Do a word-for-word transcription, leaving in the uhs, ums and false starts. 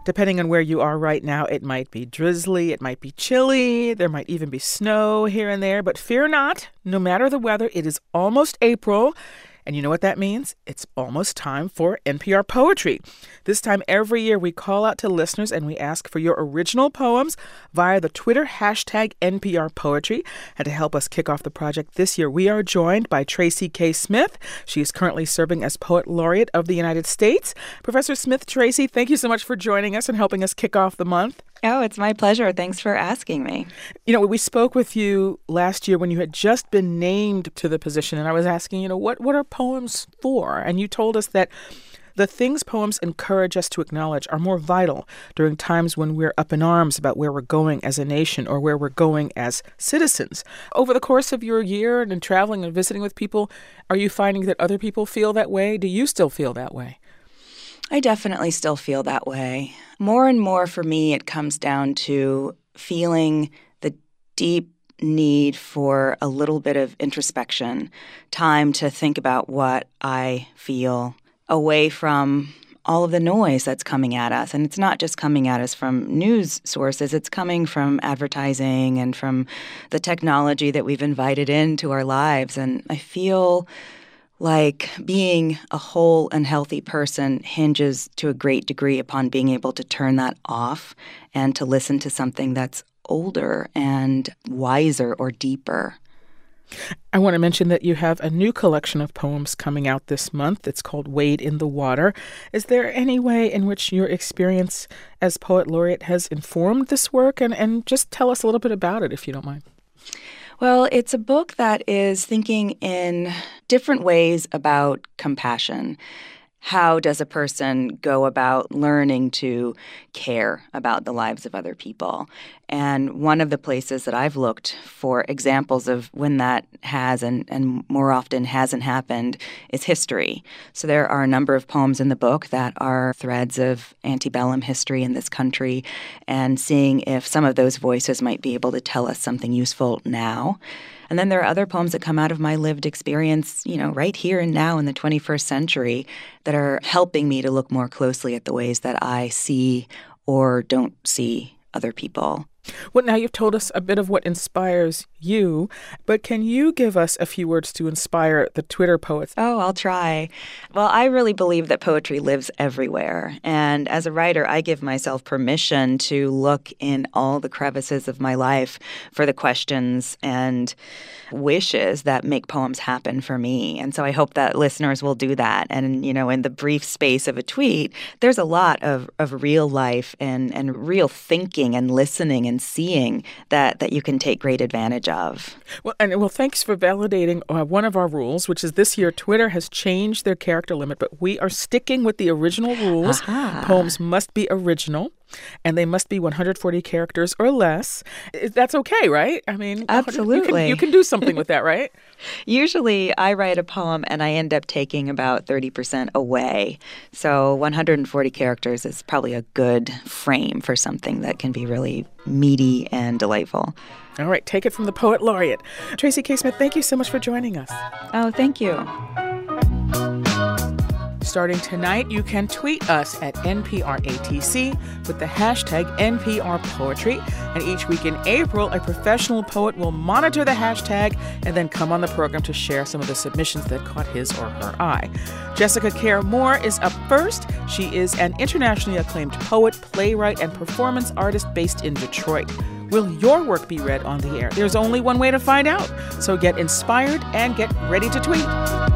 Depending on where you are right now, it might be drizzly, it might be chilly, there might even be snow here and there. But fear not, no matter the weather, it is almost April. And you know what that means? It's almost time for N P R Poetry. This time every year we call out to listeners and we ask for your original poems via the Twitter hashtag N P R Poetry. And to help us kick off the project this year, we are joined by Tracy K. Smith. She is currently serving as Poet Laureate of the United States. Professor Smith, Tracy, thank you so much for joining us and helping us kick off the month. Oh, it's my pleasure. Thanks for asking me. You know, we spoke with you last year when you had just been named to the position, and I was asking, you know, what, what are poems for? And you told us that the things poems encourage us to acknowledge are more vital during times when we're up in arms about where we're going as a nation or where we're going as citizens. Over the course of your year and in traveling and visiting with people, are you finding that other people feel that way? Do you still feel that way? I definitely still feel that way. More and more for me, it comes down to feeling the deep need for a little bit of introspection, time to think about what I feel away from all of the noise that's coming at us. And it's not just coming at us from news sources. It's coming from advertising and from the technology that we've invited into our lives. And I feel like being a whole and healthy person hinges to a great degree upon being able to turn that off and to listen to something that's older and wiser or deeper. I want to mention that you have a new collection of poems coming out this month. It's called Wade in the Water. Is there any way in which your experience as Poet Laureate has informed this work? And, and just tell us a little bit about it, if you don't mind. Well, it's a book that is thinking in different ways about compassion. How does a person go about learning to care about the lives of other people? And one of the places that I've looked for examples of when that has and, and more often hasn't happened is history. So there are a number of poems in the book that are threads of antebellum history in this country and seeing if some of those voices might be able to tell us something useful now. And then there are other poems that come out of my lived experience, you know, right here and now in the twenty-first century that are helping me to look more closely at the ways that I see or don't see other people. Well, now you've told us a bit of what inspires you, but can you give us a few words to inspire the Twitter poets? Oh, I'll try. Well, I really believe that poetry lives everywhere. And as a writer, I give myself permission to look in all the crevices of my life for the questions and wishes that make poems happen for me. And so I hope that listeners will do that. And, you know, in the brief space of a tweet, there's a lot of, of real life and, and real thinking and listening and seeing that, that you can take great advantage of. Well, and well, thanks for validating uh, one of our rules, which is this year Twitter has changed their character limit, but we are sticking with the original rules. Aha. Poems must be original, and they must be one hundred forty characters or less. That's okay, right? I mean, absolutely. You can, you can do something with that, right? Usually I write a poem and I end up taking about thirty percent away. So one hundred forty characters is probably a good frame for something that can be really meaty and delightful. All right, take it from the Poet Laureate. Tracy K. Smith, thank you so much for joining us. Oh, thank you. Starting tonight, you can tweet us at N P R A T C with the hashtag N P R Poetry. And each week in April, a professional poet will monitor the hashtag and then come on the program to share some of the submissions that caught his or her eye. Jessica Care Moore is up first. She is an internationally acclaimed poet, playwright, and performance artist based in Detroit. Will your work be read on the air? There's only one way to find out. So get inspired and get ready to tweet.